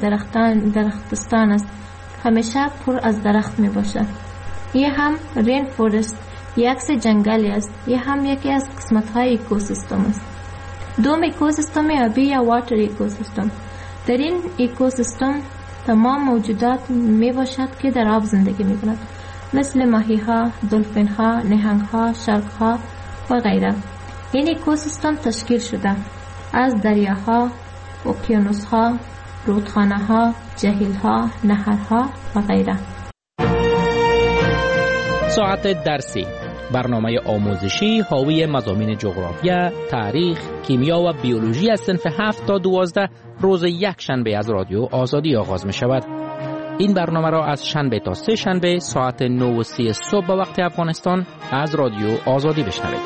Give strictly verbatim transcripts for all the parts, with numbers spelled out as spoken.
درختان درختستان است، همیشه پر از درخت می باشد. یه هم رین فورست، یک عکس جنگلی است. یه هم یکی از قسمت‌های اکوسیستم است. دوم اکوسیستم آبی یا واتر اکوسیستم. در این اکوسیستم تمام موجودات می باشد که در آب زندگی می کنند، مثل ماهی‌ها، دلفین‌ها، نهنگ‌ها، شارک‌ها و غیره. این اکوسیستم تشکیل شده از دریاها، اقیانوس‌ها، رودخانه‌ها، جهیل‌ها، نهرها و غیره. ساعت درسی، برنامه آموزشی حاوی مضامین جغرافیا، تاریخ، کیمیا و بیولوژی از صنف هفت تا دوازده روز یک شنبه از رادیو آزادی آغاز می شود. این برنامه را از شنبه تا سه شنبه ساعت نه و سی صبح به وقت افغانستان از رادیو آزادی بشنوید.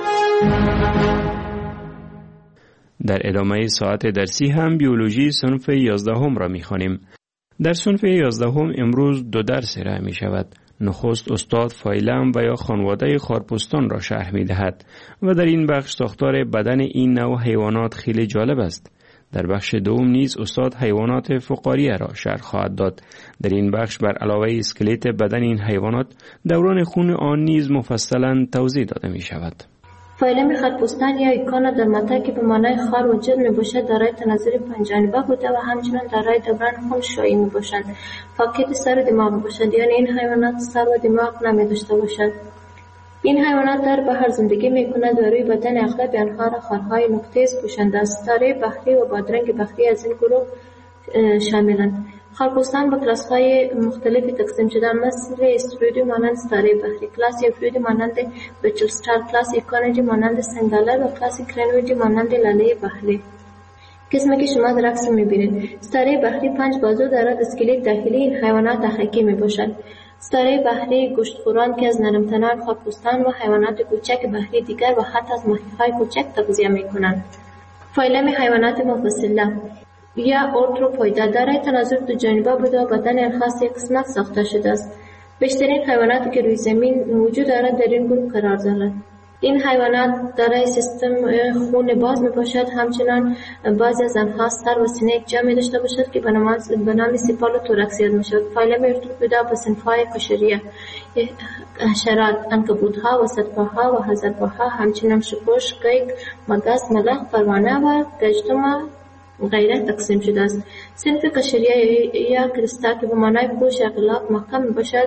در ادامه ساعت درسی هم بیولوژی صنف یازدهم را می خوانیم. در صنف یازدهم امروز دو درس ارائه می شود. نخست استاد فایلم و یا خانواده خارپستان را شرح می دهد و در این بخش ساختار بدن این نوع حیوانات خیلی جالب است. در بخش دوم نیز استاد حیوانات فقاریه را شرح خواهد داد. در این بخش بر علاوه اسکلت بدن این حیوانات دوران خون آن نیز مفصلا توضیح داده می شود. فایلم خارپستان یا ایکانا در مته که به معنای خار وجود می باشد دارای تناظر پنجانبه بوده و همچنان دارای دوران خون شایی می باشند. فاقد سر و دماغ می باشد، یعنی این حیوانات سر و دماغ نمی داشته باشد. این حیوانات در بحر زندگی می کنند و روی بدن اغلب آنها را خارهای نقطه‌ای پوشانده است. ستاره بحری و بادرنگ بحری از این گروه شاملند. خارپستان به کلاس‌های مختلفی تقسیم شدند، مثل استرویدی مانند ستاره بحری، کلاس یوفریدی مانند بچل ستار، کلاس ایکانیدی مانند سنگالر و کلاس کرنویدی مانند لاله بحری. قسمی که شما در عکس می‌بینید، ستاره بحری پنج بازو دارد. اسکلت داخلی این حیوانات حقیقی میباشد. ستاره بحری گوشتخوران که از نرمتنان خارپستان و حیوانات کوچک بحری دیگر و حتی از ماهی‌های کوچک تغذیه می‌کنند. فایلم حیوانات مفصله یا ارتروپویدا دارای تناظر دو جانبه بوده و بدن آنها سه قسمت ساخته شده است. بیشترین حیواناتی که روی زمین وجود دارند در این گروه قرار دارند. این حیوانات دارای سیستم خون باز می باشد. همچنان بعضی از آنها سر و سینه یک جا می داشته باشد که به نام سیپال و توراکس یاد می شود. فایلم ارتروپویدا به صنف‌های قشریه، حشرات، عنکبوت‌ها، وسطپاها و هزارپاها، همچنان شپش، قیق، مگس، ملخ، پروانه و گژدم غیره تقسیم شده است. صنف قشریه یا کریستا که به معنای پوش اغلاق محکم می باشد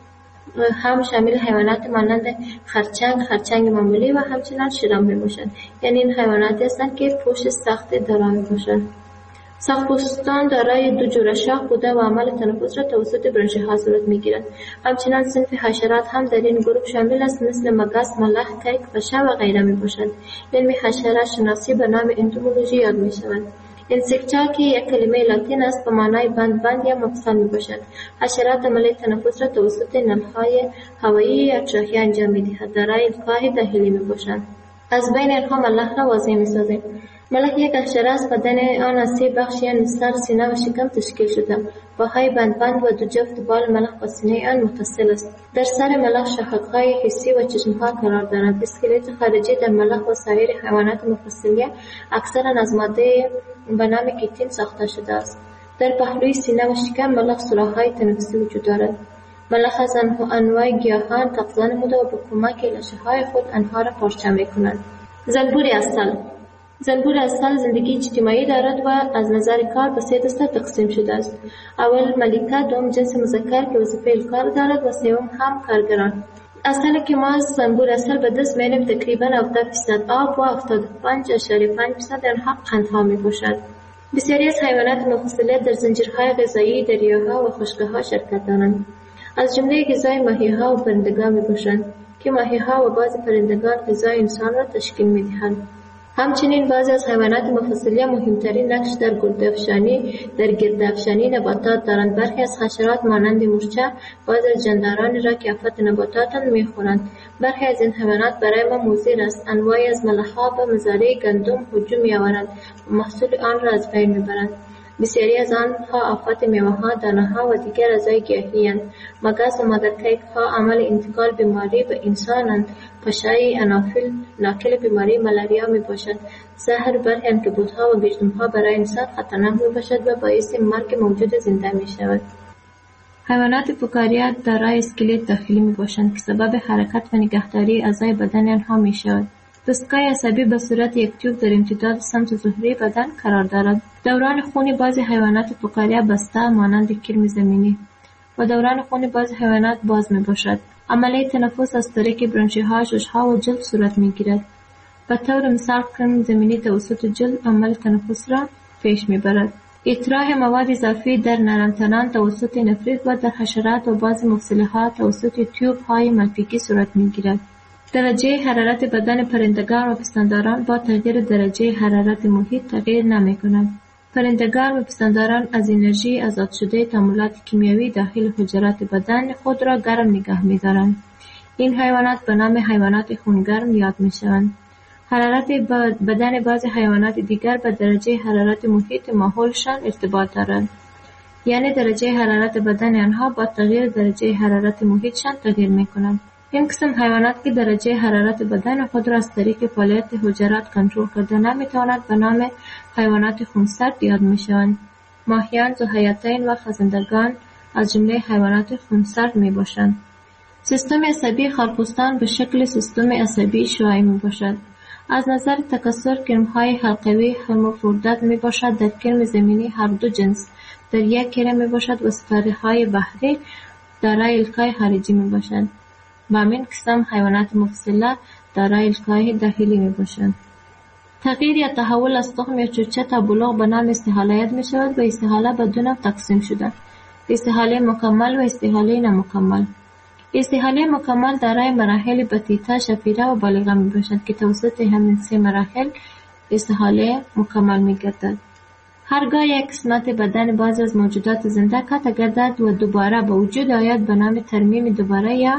هم شامل حیوانات مانند خرچنگ، خرچنگ معمولی و همچنان شرام می باشد. یعنی این حیواناتی هستند که پوش سخت دارای می باشند. ساق‌پوستان دارای دو جوره شاخ بوده و عمل تنفس را توسط برانش‌ها ها صورت می گیرد. همچنان صنف حشرات هم در این گروه شامل است، مثل مگس، ملخ، کیک، پشه و غیره می باشد. علم حشرات شناسی به نام انتومولوژی یاد می شود. انسکتا که یک کلمه لاتین است به معنای بند بند یا مفصل می باشد. حشرات عمل تنفس را توسط نلهای هوایی یا تراخیه انجام می دهد. دارای القاء داخلی می باشند. از بین آنها ملخ را واضح می سازد. ملخ یک حشره است. بدن آن از سه بخش یعنی سر، سینه و شکم تشکیل شده. پاهای بند بند و دو جفت بال ملخ با سینه آن متصل است. در سر ملخ شاخک‌های حسی و چشم‌ها قرار دارد. اسکلت خارجی در ملخ و سایر حیوانات مفصلیه اکثرا از ماده به نام کیتین ساخته شده است. در پهلوی سینه و شکم ملخ سوراخ‌های تنفسی وجود دارد. ملخ از انواع گیاهان تغذیه نموده و به کمک لاشه‌های خود آنها را پارچه می‌کنند. زنبور عسل زنبور عسل زندگی اجتماعی دارد و از نظر کار به سه دسته تقسیم شده است. اول ملکه، دوم جنس مذکر که وظیفه کار دارد و سوم هم کارگران. عسلی که ما از زنبور عسل به دست می‌آوریم تقریباً هفتاد درصد آب و هفتاد و پنج اشاریه پنج درصد آنها قندها می‌باشد. بسیاری از حیوانات مفصله در زنجیرهای غذایی دریاها و خشک‌ها شرکت دارند. از جمله غذای ماهی‌ها و پرندگان می‌باشند که ماهی‌ها و بعضی پرندگان غذای انسان را تشکیل می‌دهند. همچنین بعضی از حیوانات مفصلیه مهمترین نقش در گردافشانی در گردافشانی نباتات دارند. برخی از حشرات مانند مورچه بعضی از جاندارانی را که آفت نباتات می‌خورند. برخی از این حیوانات برای ما مضر است. انواعی از ملخ‌ها به مزارع گندم هجوم می‌آورند و محصول آن را از بین می‌برند. بسیاری از آنها آفات میوه‌ها، دانه‌ها و دیگر اعضای گیاهی‌اند. مگس و مادرکیک‌ها عامل انتقال بیماری به انسانند. پشای انافیل ناقل بیماری ملاریا میباشد. زهر برخی عنکبوت‌ها و گژده‌ها برای انسان خطرناک میباشد و باعث مرگ موجود زنده میشود. حیوانات فکاریا دارای اسکلت داخلی میباشند که سبب حرکت و نگهداری اعضای بدن آنها میشود. دستگاه عصبی به صورت یک تیوب در امتداد سمت ظهری بدن قرار دارد. دوران خون بعضی حیوانات فکاریا بسته مانند کرم زمینی و دوران خون بعضی حیوانات باز می باشد. عملیه تنفس از طریق برانشی‌ها، شش‌ها و جلد صورت می گیرد. به طور مثال کرم زمینی توسط جلد عمل تنفس را پیش می برد. اطراح مواد اضافی در نرمتنان توسط نفریت و در حشرات و بعضی مفصل‌ها توسط تیوب های ملفیکی صورت می گیرد. درجه حرارت بدن پرندگان و پستانداران با تغییر درجه حرارت محیط تغییر نمی کند. پرندگان و پستانداران از انرژی آزاد شده تعاملات کیمیایی داخل حجرات بدن خود را گرم نگه می دارند. این حیوانات به نام حیوانات خونگرم یاد می شوند. حرارت بدن بعضی حیوانات دیگر به درجه حرارت محیط ماحولشان ارتباط دارد. یعنی درجه حرارت بدن آنها با تغییر درجه حرارت محیطشان تغییر می کند. این قسم حیوانات که درجه حرارت بدن خود را از طریق فعالیت حجرات کنترل کرده نمیتواند به نام حیوانات خونسرد یاد میشوند. ماهیان، ذوحیاتین و خزندگان از جمله حیوانات خونسرد می باشند. سیستم عصبی خرپوستان به شکل سیستم عصبی شیوایی می باشد. از نظر تکثر کرم‌های حلقوی هرمافرودیت می باشد. در کرم زمینی هر دو جنس در یک کره می باشد و ستاره‌های بحری دارای الکای خارجی می باشند. با همین قسم حیوانات مفصله دارای الکای داخلی می باشند. تغییر یا تحول از تخم یا چوچه تا بلوغ به نام استحاله یاد می شود و استحاله به دو نوع تقسیم شده: استحاله مکمل و استحاله نامکمل. استحاله مکمل دارای مراحل بطیطه، شفیره و بالغه می باشد که توسط همین سه مراحل استحاله مکمل می گردد. هرگاه یک قسمت بدن بعضی از موجودات زنده قطع گردد و دوباره به وجود آید به نام ترمیم دوباره یا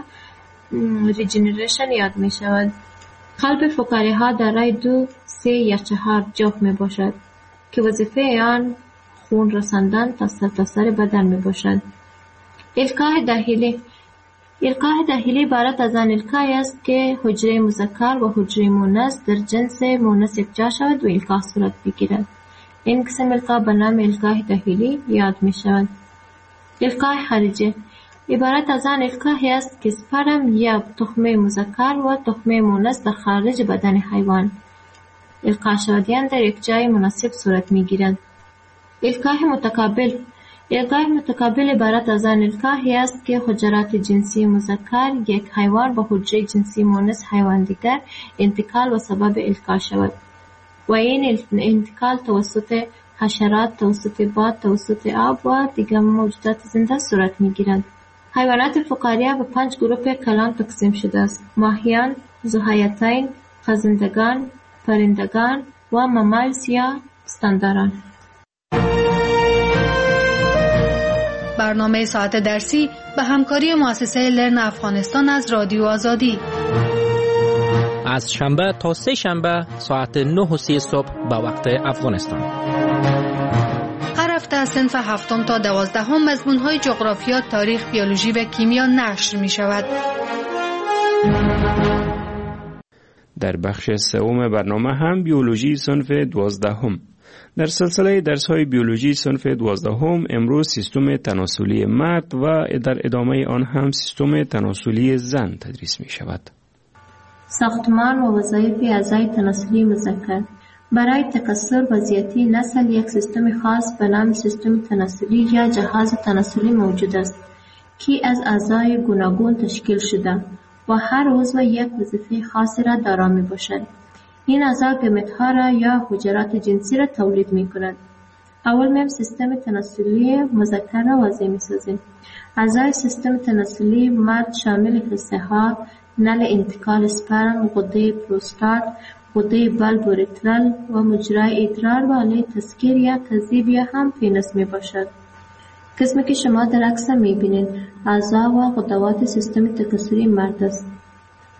ریجنریشن یاد می شود. قلب فکاری‌ها دارای دو، سه یا چهار جوف می باشد که وظیفه آن خون رساندن تا سرتاسر بدن می باشد. الکای داخلی. الکای داخلی عبارت از آن الکای است که حجره مذکر و حجره مؤنث در جنس مؤنث یکجا شود و الکا صورت بگیرد. این قسم الکا به نام الکای داخلی یاد می شود. الکای خارجی عبارت از آن الکای است که سپرم یا تخمه مذکر و تخمه مؤنث در خارج بدن حیوان القا شدیان در یک جای مناسب صورت می گیرد. الکای متقابل. الکای متقابل عبارت از آن الکای است که حجرات جنسی مذکر یک حیوان به حجره جنسی مؤنث حیوان دیگر انتقال و سبب الکا شود و این انتقال توسط حشرات، توسط باد، توسط آب و دیگر موجودات زنده صورت می گیرد. حیوانات فکاریا به پنج گروه کلان تقسیم شده است: ماهیان، ذوحیاتین، خزندگان، پرندگان و ممالز یا پستانداران. برنامه ساعت درسی به همکاری مؤسسه لرن افغانستان از رادیو آزادی از شنبه تا سه شنبه ساعت نه و سی صبح به وقت افغانستان. هر هفته از صنف هفتم تا دوازدهم مضمون‌های جغرافیا، تاریخ، بیولوژی و کیمیا نشر می شود. در بخش سوم برنامه هم بیولوژی صنف دوازدهم. در سلسله درس‌های بیولوژی صنف دوازدهم امروز سیستم تناسلی مرد و در ادامه آن هم سیستم تناسلی زن تدریس می شود. ساختمان و وظایف اعضای تناسلی مذکر. برای تکثر و زیاتی نسل یک سیستم خاص به نام سیستم تناسلی یا جهاز تناسلی موجود است که از اعضای گوناگون تشکیل شده و هر عضو یک وظیفه خاصی را دارا می باشد. این اعضا گمت‌ها را یا حجرات جنسی را تولید می کند. اول میم سیستم تناسلی مذکر را واضح می سازیم. اعضای سیستم تناسلی مرد شامل حصه ها، نل انتقال اسپرم، غده پروستات، غده بلب و ریترال و مجرای ادرار و آله تسکیر یا تذیب یا هم پینس می باشد. قسمی که شما در عکس می بینید اعضا و غدوات سیستم تکثری مرد است.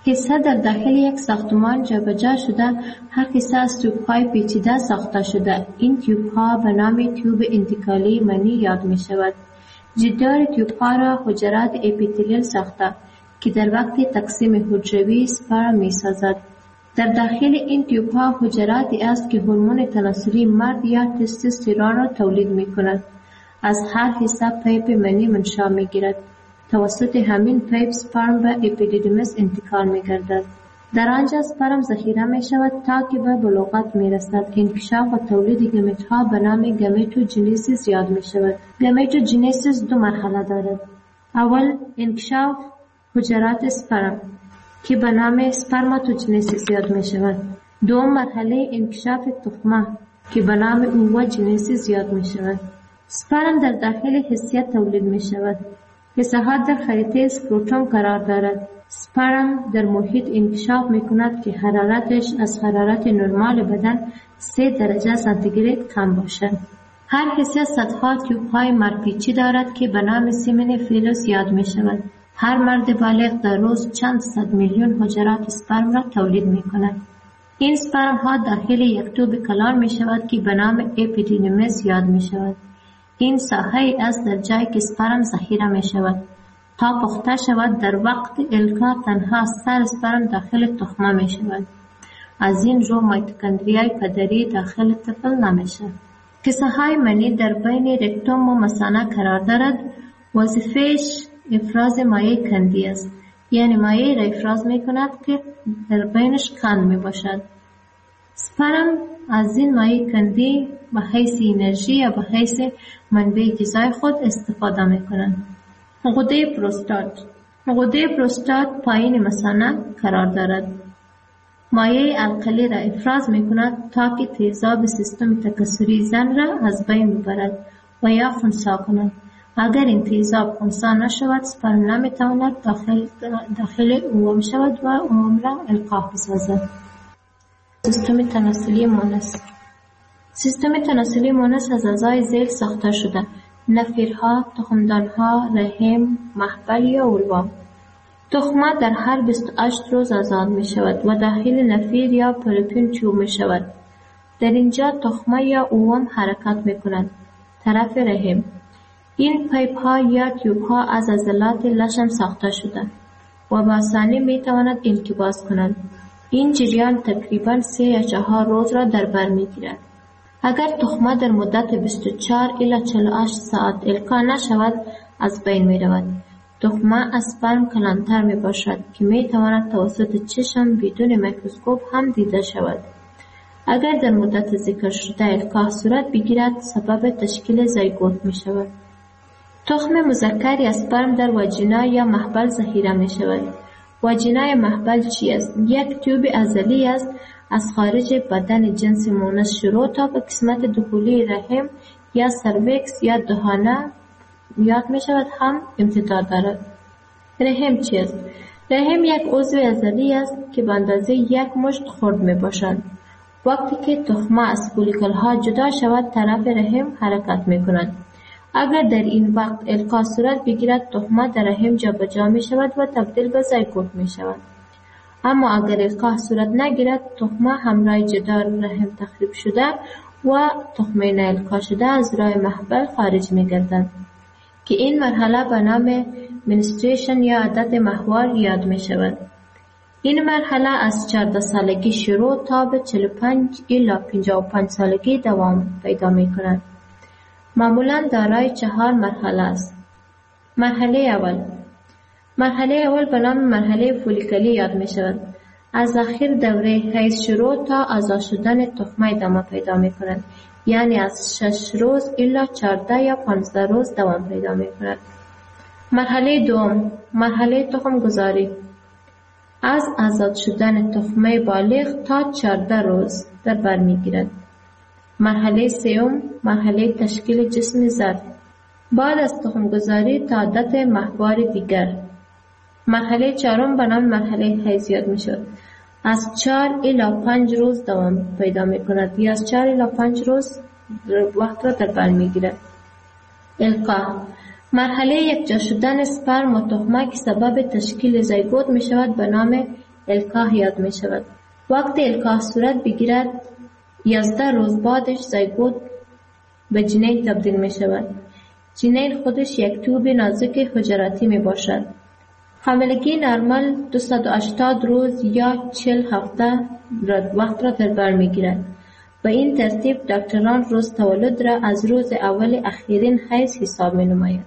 حصه در داخل یک ساختمان جابجا شده. هر حصه از تیوب‌های پیچیده ساخته شده. این تیوب‌ها به نام تیوب انتقالی منی یاد می شود. جدار تیوب‌ها را حجرات اپیتلیل ساخته که در وقت تقسیم حجروی سپرم می سازد. در داخل این تیوب‌ها حجراتی است که هورمون تناسلی مرد یا تستوسترون را تولید می کند. از هر حصه پیپ منی منشأ می گیرد. توسط همین پیپ سپرم به اپیدیدیمس انتقال می گردد. در آنجا سپرم ذخیره می شود تا که به بلوغت می رسد. انکشاف و تولید گمیت ها به نام گمیتوجنیسیس یاد می شود. گمیتوجنیسیس دو مرحله دارد. اول انکشاف حجرات سپرم که به نام سپرماتوجنیسیس یاد می شود. دوم مرحله انکشاف تخمه که به نام اووجنیسیس یاد می شود. سپرم در داخل حسیه تولید می شود. حصه ها در خریطه سکروتوم قرار دارد. سپرم در محیط انکشاف می کند که حرارتش از حرارت نرمال بدن سه درجه سانتیگراد کم باشد. هر حصه صدها تیوب های مرپیچی دارد که به نام سیمن فیلوس یاد می شود. هر مرد بالغ در روز چند صد میلیون حجرات سپرم را تولید می کند. این سپرم ها داخل یک توب کلان می شود که به نام اپیدیدیمس یاد می شود. این ساحه است در جایی که سپرم ذخیره می شود. تا پخته شود در وقت القا تنها سر سپرم داخل تخمه می شود. از این رو میتوکندریای پدری داخل طفل نمی شود. کیسه های منی در بین رکتوم و مثانه قرار دارد. وظیفهش افراز مایع کندی است. یعنی مایع را افراز می کند که در بینش کند می باشد. سپرم از این مایع کندی به حیث انرژی یا به حیث منبع غذای خود استفاده می کنند. غده پروستات غده پروستات پایین مثانه قرار دارد. مایع القلی را افراز می کند تا که تیزاب سیستم تکثری زن را از بین ببرد و یا خنثی کند. اگر این تیزاب خنثی نشود سپرم نمی تواند داخل, داخل اوم شود و اوم را القاح بسازد. سیستم تناسلی مونس سیستم تناسلی مونس از اعضای ذیل ساخته شده. نفیرها، تخمدانها، رحم، محبل یا اولوا. تخمه در هر بیست و هشت روز آزاد می شود و داخل نفیر یا پروپین چوب می شود. در اینجا تخمه یا اوم حرکت می کند. طرف رحم. این پیپ ها یا تیوب ها از عضلات لشم ساخته شده و با آسانی می تواند انقباض کنند. این جریان تقریباً سه یا چهار روز را در بر می گیرد. اگر تخمه در مدت بیست و چهار الی چهل و هشت ساعت القا نشود از بین می رود. تخمه از سپرم کلانتر می باشد که می تواند توسط چشم بدون میکروسکوپ هم دیده شود. اگر در مدت ذکر شده القا صورت بگیرد سبب تشکیل زیگوت می شود. تخم مذکر یا سپرم در واژینا یا محبل ذخیره می شود. واژینا یا محبل چی است؟ یک تیوب عضلی است از خارج بدن جنس مونس شروع تا به قسمت دخولی رحم یا سرویکس یا دهانه یاد می شود هم امتداد دارد. رحم چی است؟ رحم یک عضو عضلی است که به اندازه یک مشت خرد می باشد. وقتی که تخمه از فولیکل ها جدا شود طرف رحم حرکت می کند. اگر در این وقت القا صورت بگیرد تخمه در رحم جابجا می شود و تبدیل به زیگوت می شود. اما اگر القا صورت نگیرد تخمه همراه جدار رحم تخریب شده و تخمه نالقا شده از راه محبل خارج می گردد که این مرحله به نام منستریشن یا عادت ماهوار یاد می شود. این مرحله از چهارده سالگی شروع تا به چهل و پنج الی پنجاه و پنج سالگی دوام پیدا می کند. معمولاً دارای چهار مرحله است. مرحله اول مرحله اول به نام مرحله فولیکلی یاد می شود. از آخر دوره حیض شروع تا آزاد شدن تخمه ادامه پیدا می کند. یعنی از شش روز الی چهارده یا پانزده روز دوام پیدا می کند. مرحله دوم مرحله تخم گذاری از آزاد شدن تخمه بالغ تا چهارده روز در بر می گیرد. مرحله سوم مرحله تشکیل جسم زرد بعد از تخم گذاری تا عادت ماهوار دیگر. مرحله چهارم به نام مرحله حیض یاد می شود. از چهار الی پنج روز دوام پیدا می کند یا از چهار الی پنج روز وقت را در بر می گیرد. القا مرحله یکجا شدن سپرم و تخمه که سبب تشکیل زیگوت می شود به نام الکاه یاد می شود. وقتی الکاه صورت بگیرد یازده روز بعدش زایگوت به جنین تبدیل می شود. جنین خودش یک توب نازک حجراتی می باشد. حاملگی نرمال دویست و هشتاد روز یا چهل هفته وقت را در بر می گیرد. به این ترتیب دکتران روز تولد را از روز اول اخیرین حیض حساب می نماید.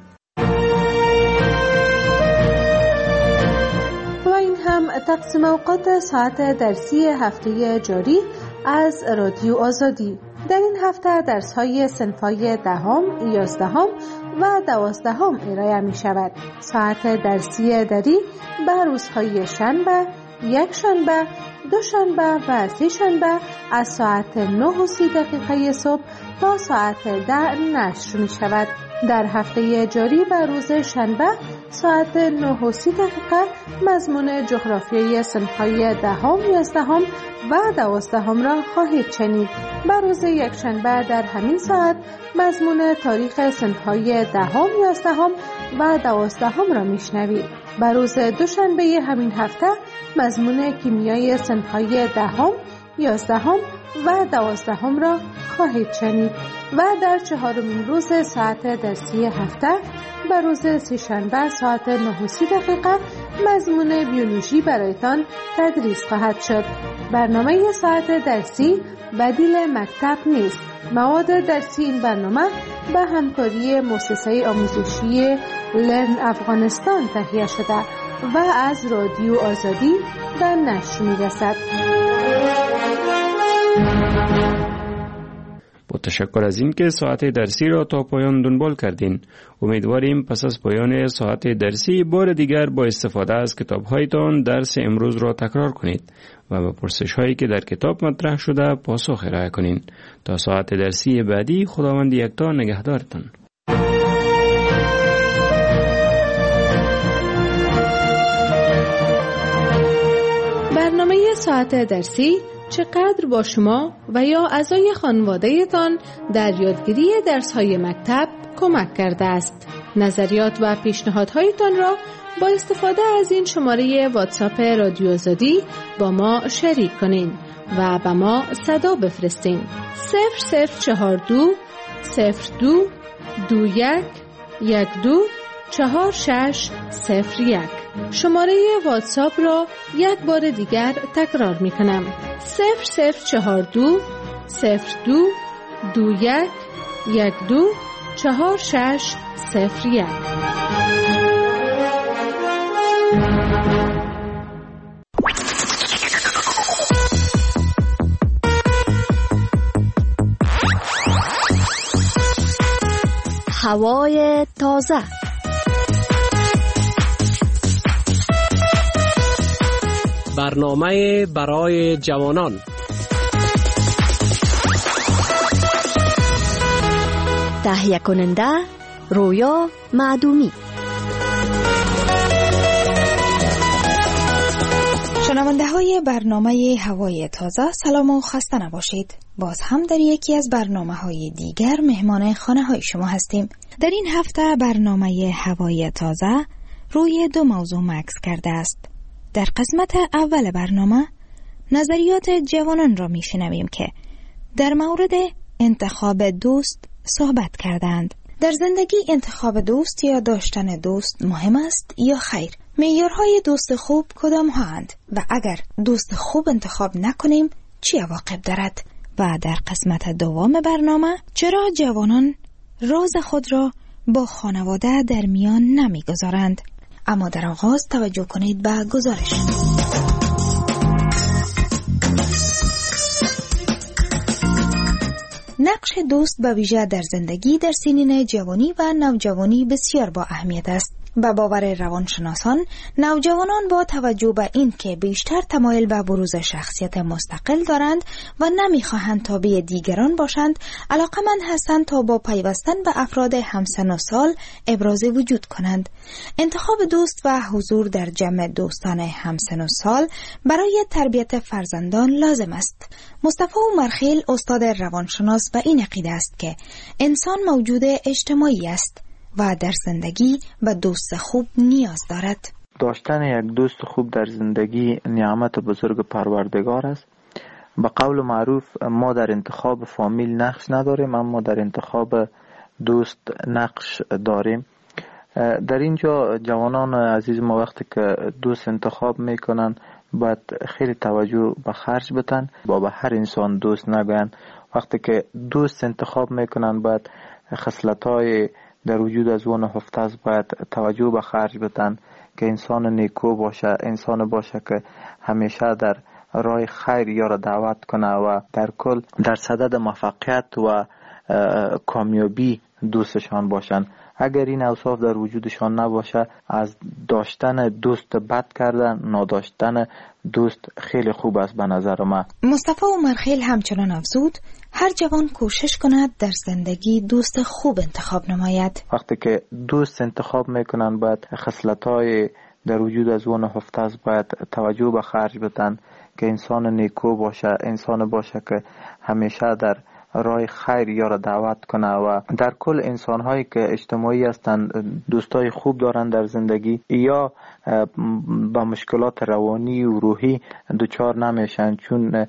و این هم تقسیم اوقات ساعت درسی هفته جاری از رادیو آزادی. در این هفته درس‌های صنف‌های دهم، یازدهم و دوازدهم ارائه می شود. ساعت درسی دری به روزهای شنبه، یک شنبه، دو شنبه و سه شنبه از ساعت نه و سی دقیقه صبح تا ساعت ده نشر می شود. در هفته جاری به روز شنبه ساعت نه و سی دقیقه مضمون جغرافیای صنف‌های دهم، یازدهم و دوازدهم را خواهید شنید. به روز یک شنبه در همین ساعت مضمون تاریخ صنف‌های دهم، یازدهم و دوازدهم را میشنوید. به روز دوشنبه همین هفته مضمون کیمیای صنف‌های دهم، یازدهم و دوازدهم را خواهید شنید و در چهارمین روز ساعت درسی هفته به روز سه‌شنبه ساعت نه و سی دقیقه مضمون بیولوژی برایتان تدریس خواهد شد. برنامه ساعت درسی بدیل مکتب نیست. مواد درسی این برنامه به همکاری مؤسسه آموزشی لرن افغانستان تهیه شده و از رادیو آزادی به نشر می‌رسد. با تشکر از این که ساعت درسی را تا پایان دنبال کردین. امیدواریم پس از پایان ساعت درسی بار دیگر با استفاده از کتاب‌هایتان درس امروز را تکرار کنید و به پرسش‌هایی که در کتاب مطرح شده پاسخ ارائه کنین. تا ساعت درسی بعدی خداوند یکتا نگهدارتان. برنامه ساعت درسی چقدر با شما و یا اعضای خانواده‌تان در یادگیری درس‌های مکتب کمک کرده است. نظریات و پیشنهادهایتان را با استفاده از این شماره واتساپ رادیو آزادی با ما شریک کنین و به ما صدا بفرستین. صفر صفر چهار دو صفر دو دو یک یک دو چهار شش صفر یک. شماره واتساپ را یک بار دیگر تکرار می کنم. صفر صفر چهار دو صفر دو دو یک یک دو چهار شش صفر یک. هوای تازه. برنامه برای جوانان. تهیه کننده رویا معدومی. شنونده های برنامه هوای تازه، سلام و خسته نباشید. باز هم در یکی از برنامه های دیگر مهمان خانه های شما هستیم. در این هفته برنامه هوای تازه روی دو موضوع مکس کرده است. در قسمت اول برنامه نظریات جوانان را می شنویم که در مورد انتخاب دوست صحبت کردند. در زندگی انتخاب دوست یا داشتن دوست مهم است یا خیر؟ معیارهای دوست خوب کدام هستند و اگر دوست خوب انتخاب نکنیم چه عواقب دارد؟ و در قسمت دوم برنامه چرا جوانان راز خود را با خانواده در میان نمیگذارند؟ اما در آغاز توجه کنید به گزارش. نقش دوست به ویژه در زندگی در سنین جوانی و نوجوانی بسیار با اهمیت است. به باور روانشناسان، نوجوانان با توجه به این که بیشتر تمایل به بروز شخصیت مستقل دارند و نمیخواهند تابع دیگران باشند، علاقمند هستند تا با پیوستن به افراد همسن و سال ابراز وجود کنند. انتخاب دوست و حضور در جمع دوستان همسن و سال برای تربیت فرزندان لازم است. مصطفی عمرخیل استاد روانشناس به این عقیده است که انسان موجود اجتماعی است و در زندگی به دوست خوب نیاز دارد. داشتن یک دوست خوب در زندگی نعمت بزرگ پروردگار است. به قول معروف ما در انتخاب فامیل نقش نداریم، اما در انتخاب دوست نقش داریم. در اینجا جوانان عزیز ما وقتی که دوست انتخاب میکنن باید خیلی توجه به خرج بتن، با به هر انسان دوست نگن. وقتی که دوست انتخاب میکنن باید خصلت‌های در وجود از اون هفته است، باید توجه به خرج بتن که انسان نیکو باشه، انسان باشه که همیشه در راه خیر یارو دعوت کنه و در کل در صدد موفقیت و کامیابی دوستشان باشن. اگر این اوصاف در وجودشان نباشه، از داشتن دوست بد کردن، نداشتن دوست خیلی خوب است به نظر من. مصطفی عمرخیل همچنان افزود هر جوان کوشش کند در زندگی دوست خوب انتخاب نماید. وقتی که دوست انتخاب میکنن باید خصلت‌های در وجود از اون هفته است، باید توجه به خرج بتن که انسان نیکو باشه، انسان باشه که همیشه در راه خیر یارو دعوت کنه و در کل انسان هایی که اجتماعی هستند، دوستای خوب دارن در زندگی یا با مشکلات روانی و روحی دچار نمیشن، چون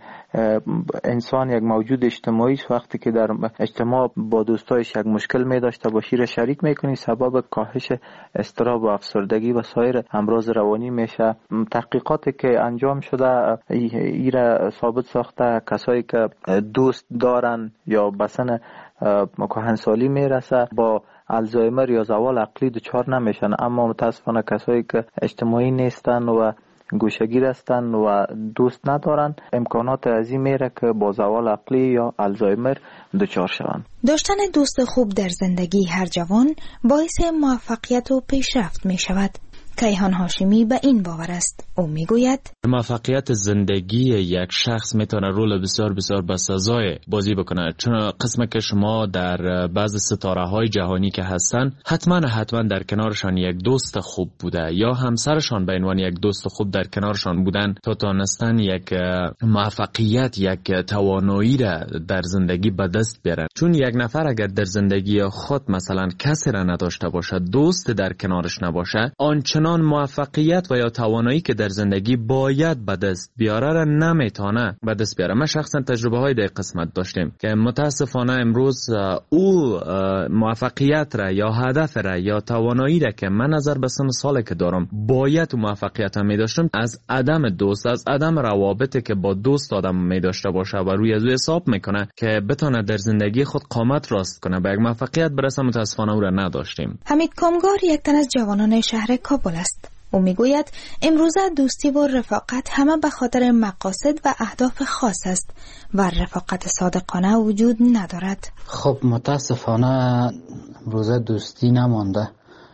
انسان یک موجود اجتماعی است. وقتی که در اجتماع با دوستایش یک مشکل می داشته باشی را شریک میکنی، سبب کاهش اضطراب و افسردگی و سایر امراض روانی میشه. تحقیقاتی که انجام شده ایره ثابت ساخته کسایی که دوست دارن یا بسن کهنسالی میرسه با الزایمر یا زوال عقلی دچار نمیشن، اما متاسفانه کسایی که اجتماعی نیستن و گوشگیر هستن و دوست ندارن امکانات عظیم میره که با زوال عقلی یا الزایمر دچار شوند. داشتن دوست خوب در زندگی هر جوان باعث موفقیت و پیشرفت می شود. کیهان هاشمی به این باور است. او میگوید موفقیت زندگی یک شخص میتونه رول بسیار بسیار بسزای بازی بکنه، چون قسمه که شما در بعض ستاره های جهانی که هستن حتما حتما در کنارشان یک دوست خوب بوده یا همسرشان به عنوان یک دوست خوب در کنارشان بودن تا تونستن یک موفقیت، یک توانایی را در زندگی به دست بیارن. چون یک نفر اگر در زندگی خود مثلا کسی را نداشته باشه، دوست در کنارش نباشه، آنچنان موفقیت و یا توانایی که در زندگی باید به دست بیاره را نمیتونه به دست بیاره. ما شخصا تجربه های در قسمت داشتیم که متاسفانه امروز او موفقیت را یا هدف را یا توانایی را که من نظر به سن ساله که دارم باید موفقیت را می داشتم، از عدم دوست، از عدم روابطی که با دوست آدم می داشته باشه و روی از او حساب میکنه که بتونه در زندگی خود قامت راست کنه به یک موفقیت برسه، متاسفانه او را نداشتیم. حمید کامگار یک تن از جوانان شهر کابل است. او میگوید امروزه دوستی و رفاقت همه به خاطر مقاصد و اهداف خاص است و رفاقت صادقانه وجود ندارد. خب متاسفانه امروزه دوستی نمانده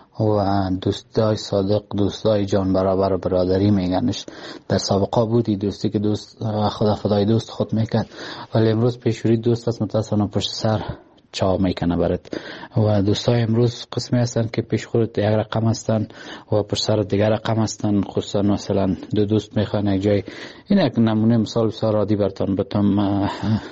و دوستای صادق، دوستای جان برابر برادری میگنش. در سابقه بودی دوستی که دوست خدا فدای دوست خود میکرد، ولی امروز پیشوری دوست است متاسفانه پشت سر چا میکنه برات. و دوستای امروز قسمی هستن که پیش خودت یک رقم هستن و پر سر دیگر رقم هستن. خصوصا مثلا دو دوست میخوان یک جای، این یک نمونه مثال بسیار عادی براتون بتم.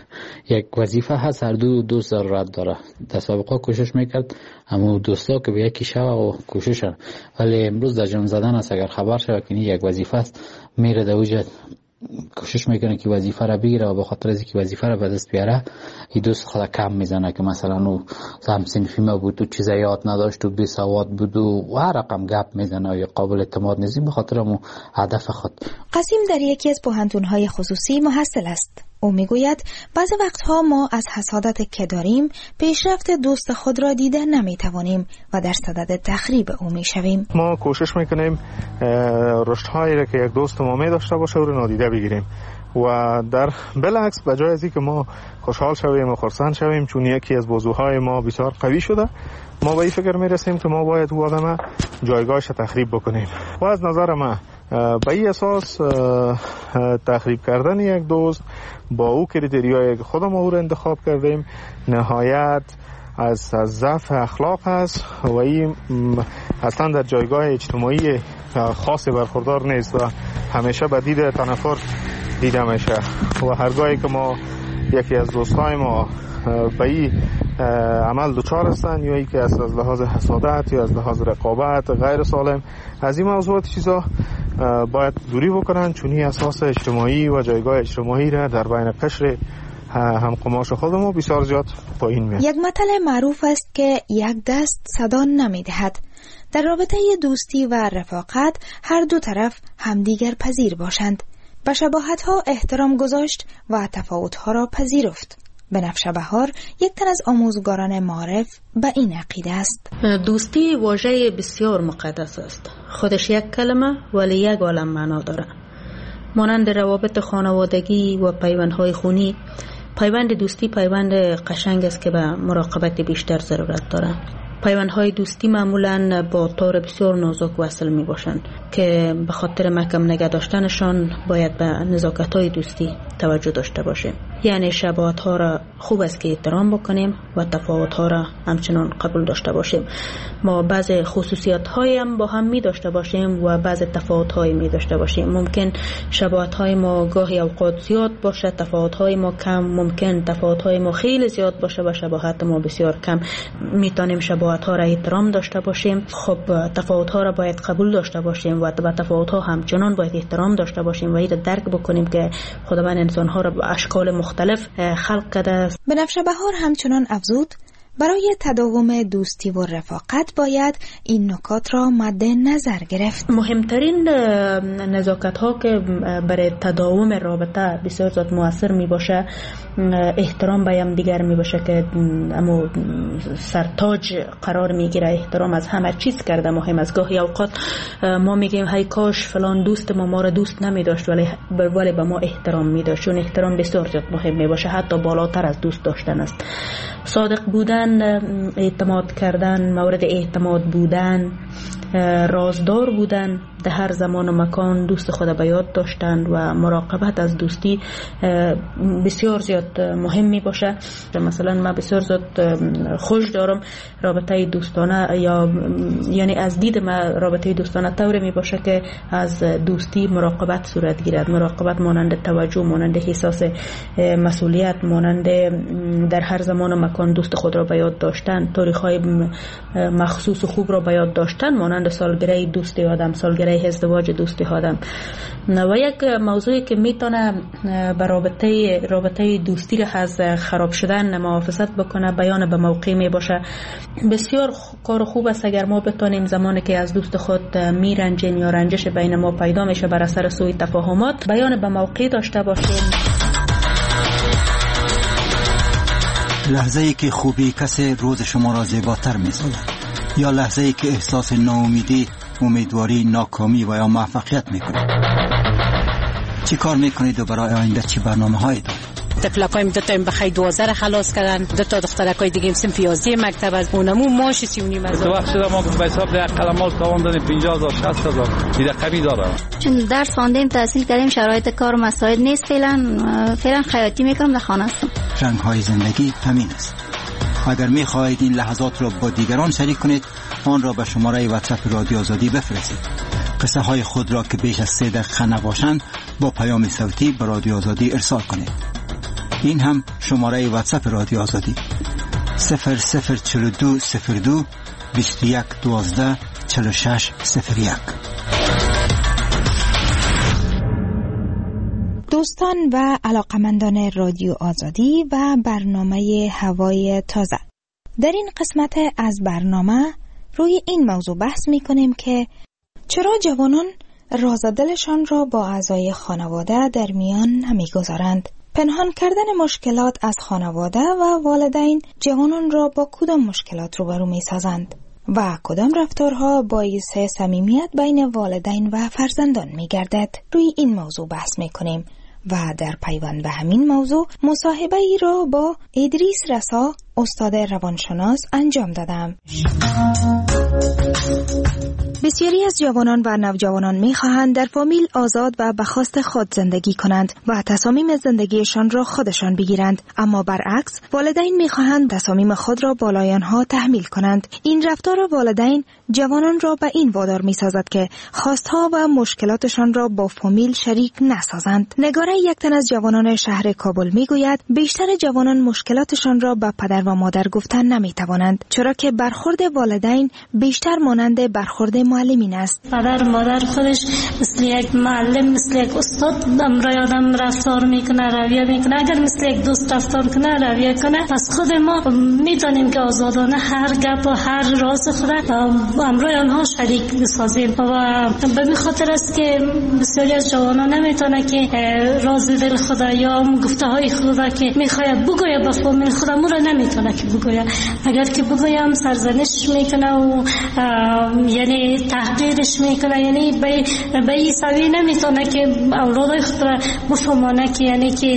یک وظیفه هست، هر دو دوست ضرورت داره. در سابقه کوشش میکرد اما دوستا که به یکی شوه و کوششن، ولی امروز در جان زدن است. اگر خبر شوه که این یک وظیفه است، میره در وجه کوشش میکنه که وظیفه را بگیره و به خاطر از اینکه وظیفه را به دست بیاره این دوست خود کم میزنه که مثلا او هم صنفی ما بود و چیزا یاد نداشت و بی سواد بود و هر رقم گپ میزنه یا قابل اعتماد نیست به خاطر مو هدف خود. قاسم در یکی از پوهنتون‌های خصوصی محصل است. او میگوید بعضی وقتها ما از حسادت که داریم پیشرفت دوست خود را دیده نمیتوانیم و در صدد تخریب او میشویم. ما کوشش میکنیم رشدهایی را که یک دوست ما می داشته باشه او را نادیده بگیریم و در بالعکس به جای از اینکه ما خوشحال شویم و خرسند شویم چون یکی از بازوهای ما بسیار قوی شده، ما به این فکر میرسیم که ما باید او آدم جایگاهش تخریب بکنیم. و از نظر من به این اساس تخریب کردن یک دوست با او کریتریایی که خودم او را انتخاب کردیم نهایت از از ضعف اخلاق است و این اصلا در جایگاه اجتماعی خاصی برخوردار نیست و همیشه به دید تنفر دیده میشه. و هرگاهی که ما یکی از دوستای ما به این عمل دچار هستن یا ای که از لحاظ حسادت یا از لحاظ رقابت غیر سالم. از این موضوعات چیزا باید دوری بکنن، چونی اساس اجتماعی و جایگاه اجتماعی را در بین قشر هم قماش خودمون بسیار زیاد پایین میاد. یک مثل معروف است که یک دست صدا نمیدهد. در رابطه دوستی و رفاقت هر دو طرف همدیگر پذیر باشند، به شباهت‌ها احترام گذاشت و تفاوت‌ها را پذیرفت. بنفشه بهار یک تن از آموزگاران معارف به این عقیده است. دوستی واژه بسیار مقدس است. خودش یک کلمه ولی یک عالم معنا داره. مانند روابط خانوادگی و پیوندهای خونی، پیوند دوستی پیوند قشنگ است که به مراقبت بیشتر ضرورت داره. پیوندهای دوستی معمولاً با طور بسیار نازک وصل می باشند که به خاطر محکم نگه داشتنشان باید به نزاکت‌های دوستی توجه داشته باشیم. یعنی شباهت‌ها را خوب است که احترام بکنیم و تفاوت‌ها را همچنان قبول داشته باشیم. ما بعض خصوصیات‌های هم با هم می داشته باشیم و بعض تفاوت‌های می داشته باشیم. ممکن شباهت‌های ما گاهی اوقات زیاد باشه، تفاوت‌های ما کم. ممکن تفاوت‌های ما خیلی زیاد باشه و شباهت ما بسیار کم. میتونیم شباهت‌ها را احترام داشته باشیم. خب تفاوت‌ها را باید قبول داشته باشیم و به تفاوت‌ها همچنان باید احترام داشته باشیم و این درک بکنیم که خداوند انسان‌ها را به اشکال مختلف خلق کرده است. بنفشه بهار همچنان افزود برای تداوم دوستی و رفاقت باید این نکات را مد نظر گرفت. مهمترین نزاکت ها که برای تداوم رابطه بسیار زیاد مؤثر می باشه احترام به هم دیگر می باشه که اما سرتاج قرار می گیره. احترام از همه چیز کرده مهم است. گاهی اوقات ما میگیم هی کاش فلان دوست ما ما را دوست نمی داشت ولی ولی به ما احترام می داشت. چون احترام بسیار زیاد مهم می باشه، حتی بالاتر از دوست داشتن است. صادق بودن، اعتماد کردن، مورد اعتماد بودن، رازدار بودن، در هر زمان و مکان دوست خود به یاد داشتن و مراقبت از دوستی بسیار زیاد مهم می باشه. مثلا من بسیار زیاد خوش دارم رابطه دوستانه یا یعنی از دید من رابطه دوستانه طوری می باشه که از دوستی مراقبت صورت گیرد. مراقبت مانند توجه، مانند احساس مسئولیت، مانند در هر زمان و مکان دوست خود را به یاد داشتن، تاریخ‌های مخصوص و خوب را به یاد داشتن، مانند سالگره دوستی آدم، سالگره ازدواج دوستی آدم. و یک موضوعی که میتونه به رابطه رابطه دوستی را از خراب شدن محافظت بکنه بیان به موقع می باشه. بسیار کار خوب است اگر ما بتونیم زمانی که از دوست خود میرنجیم یا رنجش بین ما پیدا میشه بر اثر سوء تفاهمات بیان به موقع داشته باشیم. لحظه ای که خوبی کسی روز شما را زیباتر می‌سازد یا لحظه ای که احساس ناامیدی، امیدواری، ناکامی و یا موفقیت میکنید. چی کار میکنید و برای آینده چی برنامه‌هایی دارید؟ طفلکایم دو تا بخای دوازده را خلاص کردن، دو تا دخترکای دیگه صنف یازده مکتب از اونمو ماش سی و نیم هزار. تو وقت شده ما به حساب ده قلمال تاوان دادیم پنجاه هزار شصت هزار دیگه کمی داره. چون درس خواندیم تحصیل کردیم شرایط کار مساعد نیست فعلا فعلا خیاطی میکنم در خانه هستم. رنگ‌های زندگی همین است. اگر می‌خواهید این لحظات را با دیگران شریک کنید آن را به شماره واتساپ رادیو آزادی بفرستید. قصه های خود را که بیش از سه دقیقه نباشند با پیام صوتی به رادیو آزادی ارسال کنید. این هم شماره واتساپ رادیو آزادی صفر صفر چهل و دو صفر دو بیست و یک دوازده چهل و شش صفر یک. دوستان و علاقمندان رادیو آزادی و برنامه هوای تازه، در این قسمت از برنامه روی این موضوع بحث می کنیم که چرا جوانان راز دلشان را با اعضای خانواده در میان نمی گذارند. پنهان کردن مشکلات از خانواده و والدین جوانان را با کدام مشکلات روبرو می سازند و کدام رفتارها باعث صمیمیت بین والدین و فرزندان می گردد. روی این موضوع بحث می کنیم و در پیوند به همین موضوع مصاحبه ای را با ادریس رسا استاد روانشناس انجام دادم. بسیاری از جوانان و نوجوانان می‌خواهند در فامیل آزاد و به خواست خود زندگی کنند و تصامیم زندگیشان را خودشان بگیرند، اما برعکس والدین می‌خواهند تصامیم خود را بالای آنها تحمیل کنند. این رفتار والدین جوانان را به این وادار می‌سازد که خواستها و مشکلاتشان را با فامیل شریک نسازند. نگاره یک تن از جوانان شهر کابل می‌گوید بیشتر جوانان مشکلاتشان را به پدر و مادر گفتن نمی‌توانند، چرا که برخورد والدین بیشتر مانند برخورد معلمین است. پدر و مادر خودش مثل یک معلم، مثل یک استاد امرای آدم رفتار میکنه، رویه میکنه. اگر مثل یک دوست رفتار کنه، رویه کنه، پس خود ما میتونیم که آزادانه هر گپ و هر راز خود امرای آنها شریک بسازیم. و به این خاطر است که بسیاری از جوانان نمیتونه که راز دل خود یا گفته های خود که میخواد بگویه به فامیل خود مو را نمیتونه که بگویه. اگر که بگویم سرزنش میکنه و یعنی تحقیرش میکنه، یعنی به به این سوی نمیتونه که اولادای خود را بفهمانه که یعنی که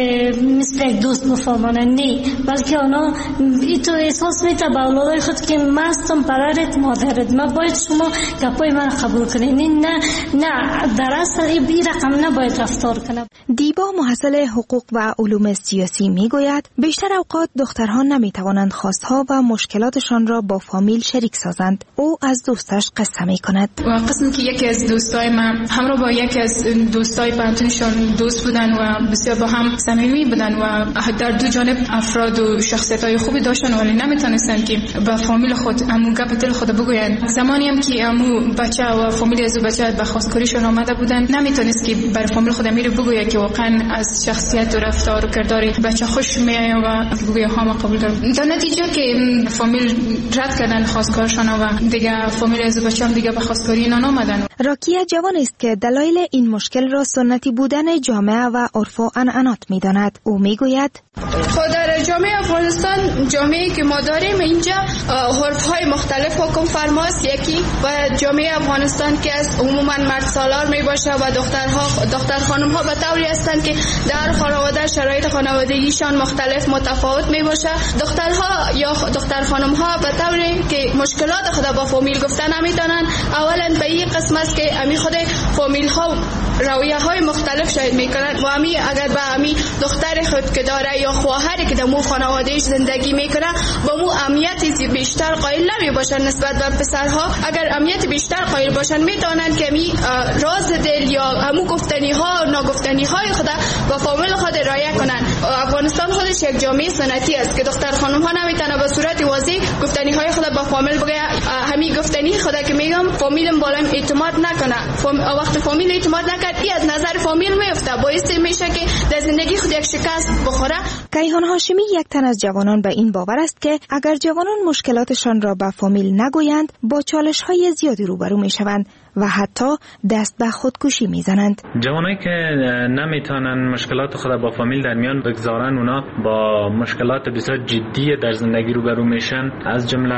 مثل یک دوست بفهمانه، نه، بلکه اونا ایتو احساس میته به اولادای خود که من هستم پدرت مادرت، من باید شما گپای من قبول کنید. نه نه در اصل این رقم نباید رفتار کنه. دیبا محصل حقوق و علوم سیاسی میگوید بیشتر اوقات دخترها نمیتوانند خواستها و مشکلاتشان را با فامیل شریک سازند. او از دوستش قصه میکند. و قسم که یکی از دوستای من همراه با یکی از دوستای پنتونشان دوست بودن و بسیار با هم صمیمی بودن و در دو جانب افراد و شخصیت‌های خوبی داشتن، ولی نمیتونستن که به فامیل خود امو گپ دل خود بگوین. زمانی هم که امو بچه و فامیل از بچه به خواستگاریشان آمده بودن، نمیتونست که بر فامیل خود میره بگویه که واقعا از شخصیت و رفتار و کردار بچه خوش میایه و بگویه ها ما قبول دارم. در نتیجه که فامیل رد کردن خواستگارشان و دیگه فامیل از بچه هم دیگه به خواستگاری اینا نامدن. راکیه جوان است که دلایل این مشکل را سنتی بودن جامعه و عرف و عنعنات میداند. او میگوید خود در جامعه افغانستان، جامعه که ما داریم اینجا عرف‌های مختلف حکم فرماست. یکی و جامعه افغانستان که از عموما مرد سالار می باشه و دخترها دختر خانم ها به طوری هستند که در خانواده شرایط خانوادگیشان مختلف متفاوت می باشه. دخترها یا دختر خانم ها به طوری که مشکلات خود با فامیل گفتن نمیتونن. اولا به این قسم است که امی خود فامیل ها رویه های مختلف شاید میکنن و امی اگر به امی دختر خود که داره یا خواهری که در مو خانوادهش زندگی میکنه با مو امنیت بیشتر قائل نمی باشن نسبت به پسرها. اگر امنیت بیشتر قائل باشن میتونن که امی راز دل یا همو گفتنی ها و ناگفتنی های خود با فامیل خود رعایت کنن. افغانستان خودش یک جامعه سنتی است که دختر خانم ها نمیتونه به صورت واضح گفتنی های خود با فامیل بگه. همین گفتنی خود که میگم فامیلم بالا اعتماد نکنه. فام... وقت فامیل اعتماد نکرد این از نظر فامیل میفته، باعث میشه که در زندگی خود یک شکست بخوره. کیهان هاشمی یک تن از جوانان به این باور است که اگر جوانان مشکلاتشان را به فامیل نگویند با چالش های زیادی روبرو میشوند و حتی دست به خودکشی میزنند. جوانایی که نمیتونن مشکلات خود با فامیل در میان بگذارن، اونا با مشکلات بسیار جدی در زندگی روبرو میشن، از جمله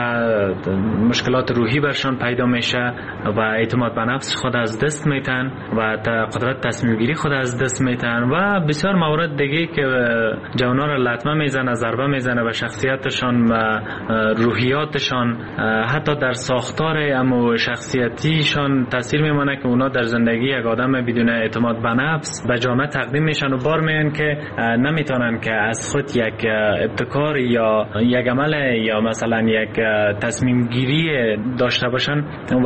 مشکلات روحی برشان پیدا میشه و اعتماد به نفس خود از دست میتن و قدرت تصمیم گیری خود از دست میتن و بسیار موارد دیگه که جوانا را لطمه میزنه، ضربه میزنه به شخصیتشان و روحیاتشان، حتی در ساختار اما شخصیتیشان تاثیر میمونه که اونا در زندگی یک آدم بدون اعتماد به نفس به جامعه تقدیم میشن و بار میان که نمیتونن که از خود یک ابتکار یا یک عمل یا مثلا یک تصمیم گیری داشته باشن و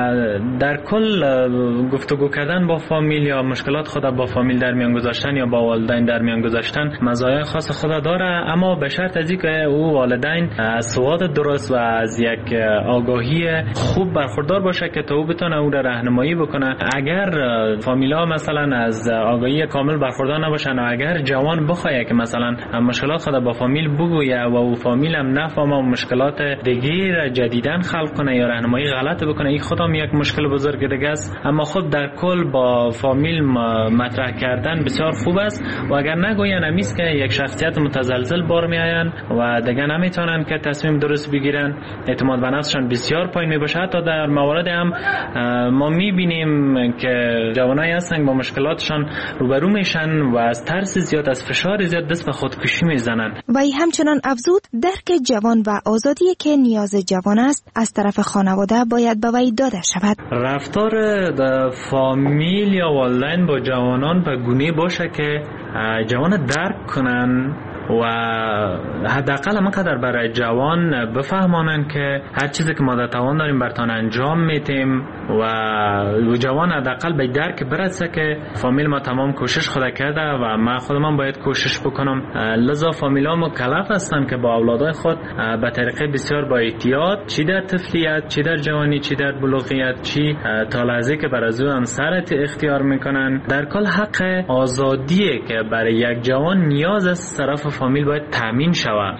در کل گفتگو کردن با فامیل یا مشکلات خود با فامیل در میان گذاشتن یا با والدین در میان گذاشتن مزایای خاص خود داره، اما به شرط از اینکه او والدین از سواد درست و از یک آگاهی خوب برخوردار باشه که تا او بتونه او را راهنمایی بکنه. اگر فامیلا مثلا از آگاهی کامل برخوردار نباشن و اگر جوان بخواد که مثلا مشکلات خود با فامیل بگویه و او فامیل هم نفهمه و مشکلات دیگه را جدیدن خلق کنه یا راهنمایی غلط بکنه، این خودم یک مشکل بزرگ دیگه است. اما خود در کل با فامیل مطرح کردن بسیار خوب است و اگر نگوین همیست که یک شخصیت متزلزل بار میآین و دیگه نمیتونن که تصمیم درست بگیرن، اعتماد به نفسشان بسیار پایین میباشه. حتی در موارد هم ما میبینیم که جوانایی هستن با مشکلاتشان روبرو میشن و از ترس زیاد، از فشار زیاد دست به خودکشی میزنن. و ای همچنان افزود درک جوان و آزادی که نیاز جوان است از طرف خانواده باید به وی داده شود. رفتار فامیل یا والدین با جوانان به گونه باشه که جوان درک کنن و حداقل همقدر برای جوان بفهمانن که هر چیزی که ما در توان داریم برتان انجام میتیم و جوان حداقل به درک برسه که فامیل ما تمام کوشش خود کرده و ما خودم باید کوشش بکنم. لذا فامیل ها مکلف هستن که با اولادای خود به طریقه بسیار با احتیاط، چی در طفلیت، چی در جوانی، چی در بلوغیت، چی تا لحظه که بر از او همسرت اختیار میکنن، در کل حق آزادیه که برای یک جوان نیاز از طرف فامیل باید تامین شود.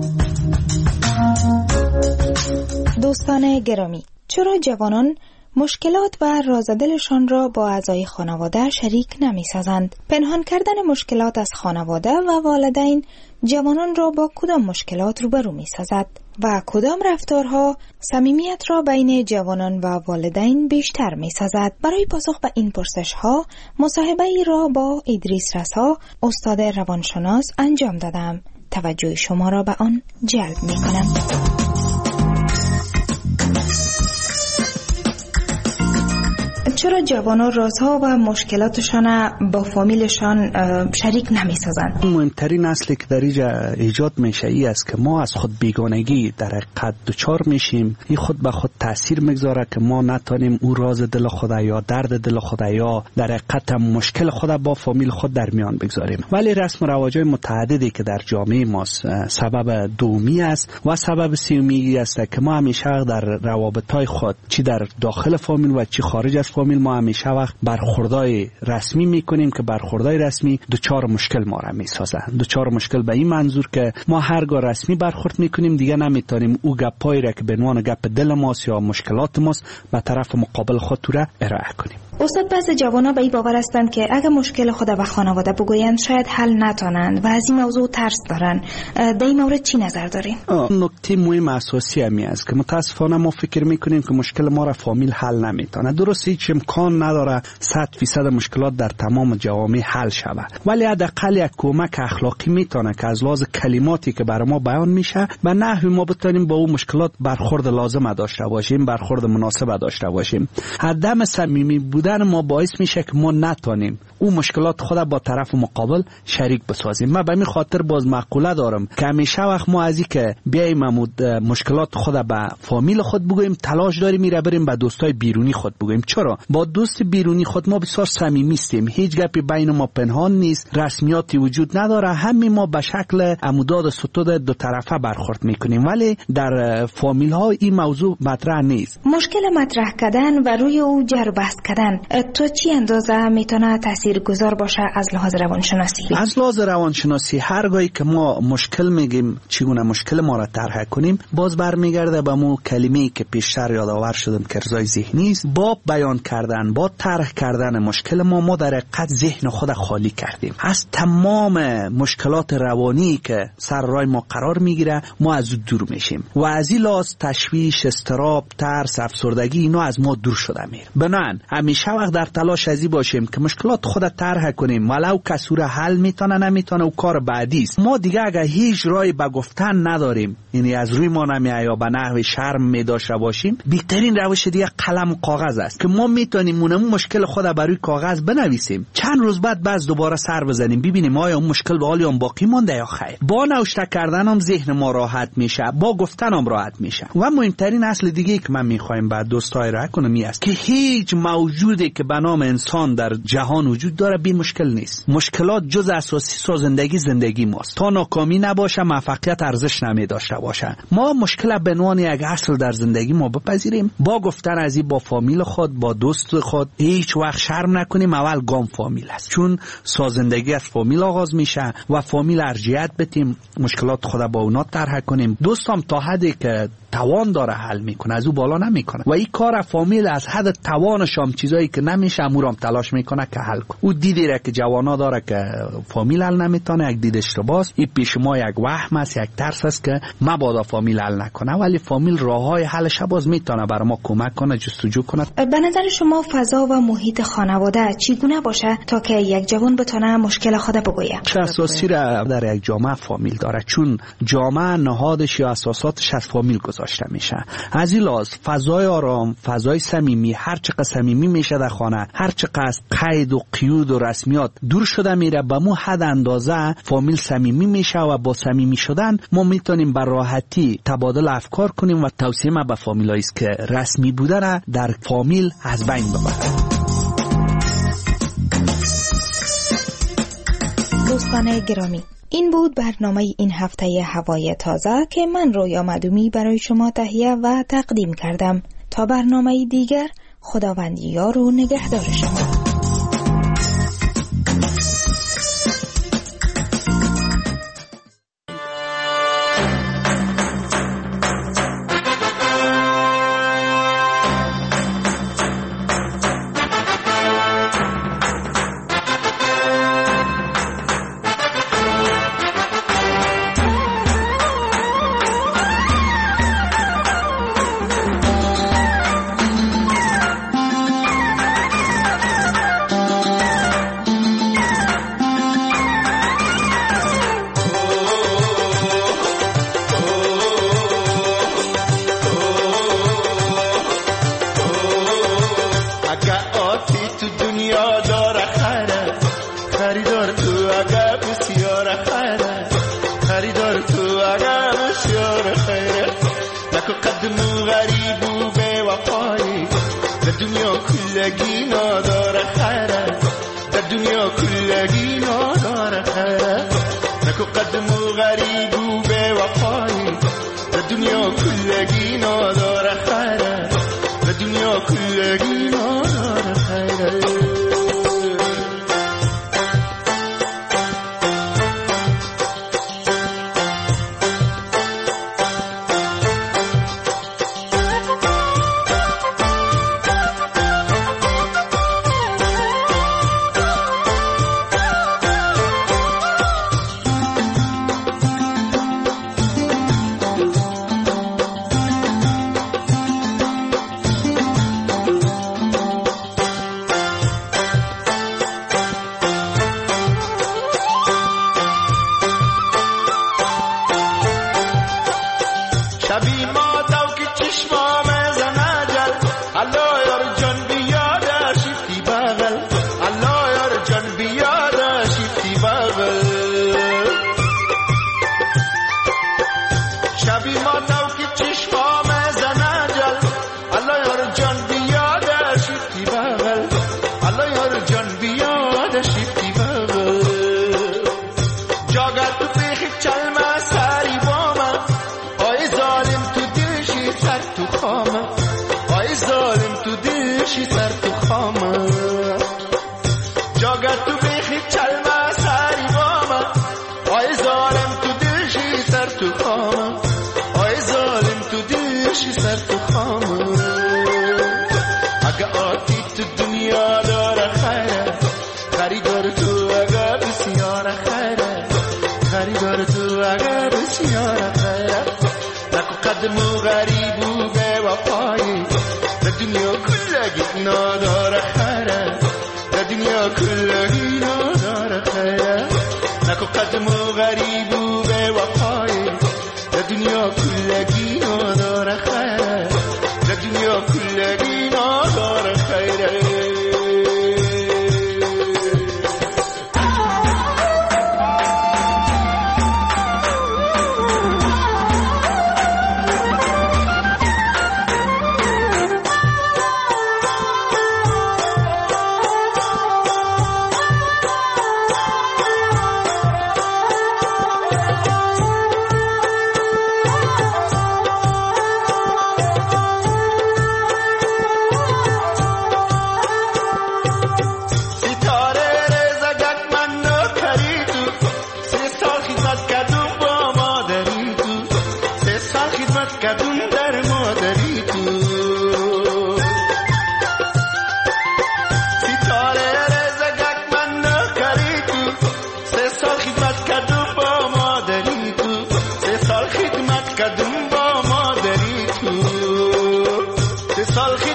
دوستان گرامی، چرا جوانان مشکلات و راز دلشان را با اعضای خانواده شریک نمی سازند؟ پنهان کردن مشکلات از خانواده و والدین جوانان را با کدام مشکلات روبرو می سازد و کدام رفتارها صمیمیت را بین جوانان و والدین بیشتر می سازد؟ برای پاسخ به این پرسش ها مصاحبه ای را با ادریس رسا، استاد روانشناس انجام دادم. توجه شما را به آن جلب می کنم. چرا جوانان رازها و مشکلاتشان با فامیلشان شریک نمی سازند؟ مهمترین اصلی که در اینجا ایجاد میشه ای است که ما از خود بیگانگی در حقیقت دچار میشیم. این خود به خود تاثیر میگذاره که ما نتونیم او راز دل خود یا درد دل خود یا در حقیقت مشکل خود با فامیل خود در میان بگذاریم. ولی رسم و رواج‌های متعددی که در جامعه ما سبب دومی است و سبب سومی است که ما همیشه در روابط‌های خود چی در داخل فامیل و چی خارج از فامیل ما همیشه وقت برخوردای رسمی میکنیم که برخوردای رسمی دوچار مشکل ما را میسازه. دوچار مشکل به این منظور که ما هرگاه رسمی برخورد میکنیم دیگه نمیتونیم او گپایی را که به عنوان گپ دل ماست یا مشکلات ماست به طرف مقابل خود را ارائه کنیم. استاد، بعضی جوانا به این باور هستند که اگر مشکل خود به خانواده بگویند شاید حل نتونند و از این موضوع ترس دارن. در این مورد چی نظر دارین؟ نکته مهم اساسی همی است که متاسفانه ما فکر میکنیم که مشکل ما را فامیل حل نمیتونه. درست هیچ امکان نداره صد فیصد مشکلات در تمام جوامع حل شود، ولی حداقل یک کمک اخلاقی میتونه که از لحاظ کلماتی که برای ما بیان میشه به نحوی ما بتونیم با اون مشکلات برخورد لازم داشته باشیم، برخورد مناسب داشته باشیم. عدم صمیمی بودن ما باعث میشه که ما نتونیم اون مشکلات خود با طرف مقابل شریک بسازیم. من به این خاطر باز مقوله دارم که همیشه وقت ما از این که بیایم مشکلات خود به فامیل خود بگوییم تلاش داریم میره بریم به دوستای بیرونی خود بگوییم. چرا؟ با دوست بیرونی خود ما بسیار صمیمی هستیم، هیچ گپی بین ما پنهان نیست، رسمیاتی وجود نداره، همین ما به شکل عموداد ستود دو طرفه برخورد میکنیم. ولی در فامیل ها این موضوع مطرح نیست. مشکل مطرح کردن و روی او جر بحث کردن تو چی اندازه میتونه تاثیرگذار باشه از لحاظ روانشناسی؟ از لحاظ روانشناسی هرگاهی که ما مشکل میگیم چگونه مشکل ما را طرح کنیم باز برمیگرده به مو کلمه‌ای که پیشتر یادآور شدم که ارضای ذهنی است. با بیان کردن، با طرح کردن مشکل ما ما در حقیقت ذهن خود خالی کردیم از تمام مشکلات روانی که سر راه ما قرار میگیره. ما از او دور میشیم و از این لحاظ تشویش، اضطراب، ترس، افسردگی اینا از ما دور شده میره. بنابراین همیشه وقت در تلاش ازی باشیم که مشکلات خود طرح کنیم، ولو کسور حل میتونه نمیتونه و کار بعدی است. ما دیگه اگه هیچ راهی به گفتن نداریم، یعنی از روی ما نمیاد یا به نحو شرم میداشته باشیم، بهترین روش دیگه قلم و کاغذ است که ما میتونیم اون مشکل خود بر روی کاغذ بنویسیم، چند روز بعد باز دوباره سر بزنیم ببینیم آیا اون مشکل به حال هم باقی مونده یا خیر. با نوشته کردن هم ذهن ما راحت میشه، با گفتن هم راحت میشه. و مهمترین اصل دیگه که من میخوایم بعد دوستای را کنم این است که هیچ موجودی که به نام انسان در جهان وجود داره بی مشکل نیست. مشکلات جز اساسی سازندگی زندگی ماست. تا ناکامی نباشه موفقیت ارزش نمی داشته باشه. ما مشکل به عنوان یک اصل در زندگی ما بپذیریم، با گفتن از این با فامیل خود، با دوست خود هیچ وقت شرم نکنیم. اول گام فامیل است، چون سازندگی از فامیل آغاز میشه و فامیل ارجحیت بدیم، مشکلات خود با اونا طرح کنیم. دوستام تا حدی که توان داره حل میکنه، از او بالا نمیکنه و این کار فامیل از حد توانش هم چیزایی که نمیشه امورم تلاش میکنه که حل کنه. او دیدی را که جوانا داره که فامیل حل نمیتونه، یک دید اشتباهه. این پیش ما یک وهم است، یک ترس است که مبادا فامیل حل نکنه، ولی فامیل راههای حلش باز میتونه برای ما کمک کنه، جستجو کنه. به نظر شما فضا و محیط خانواده چگونه باشه تا که یک جوان بتونه مشکل خود بگویه؟ چه اساسی را در یک جامعه فامیل داره، چون جامعه نهادش یا اساساتش از فامیل گذاشته میشه. از این لحاظ فضای آرام، فضای صمیمی، هر چقدر صمیمی میشه در خانه، هر چقدر قید و قیود و رسمیات دور شده میره، به مو حد اندازه فامیل صمیمی میشه و با صمیمی شدن ما میتونیم به راحتی تبادل افکار کنیم و توصیه ما به فامیلایی است که رسمی بودن در فامیل از بین ببرد. دوستان گرامی، این بود برنامه این هفته هوای تازه که من رویا معدومی برای شما تهیه و تقدیم کردم. تا برنامه دیگر، خداوند یار و نگهدار شما.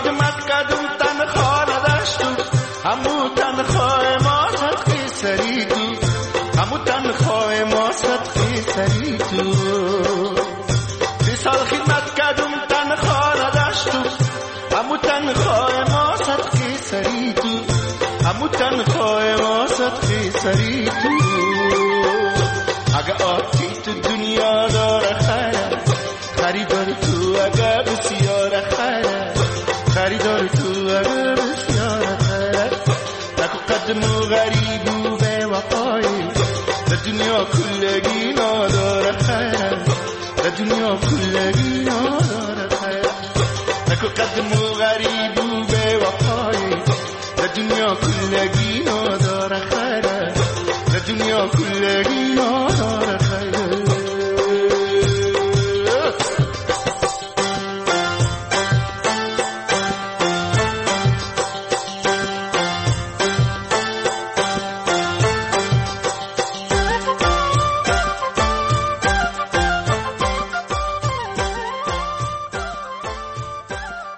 خدمت کردم تنخواه نداشتو همو تنخواه ما صدقی سری تو همو تنخواه ما صدقی سری تو سی سال خدمت کردم تنخواه نداشتو همو تنخواه ما صدقی سری تو همو تنخواه ما صدقی سری تو اگه آتی تو دنیا داره خیره خریدار تو اگه بسیار خیره خریدار تو اگه بسیار خیره نکو قدم و غریب و به وقایی در دنیا کلگی ناداره خیره در دنیا کلگی ناداره خیره نکو قدم و غریب و به وقایی در دنیا کلگی ناداره خیره در دنیا کلگی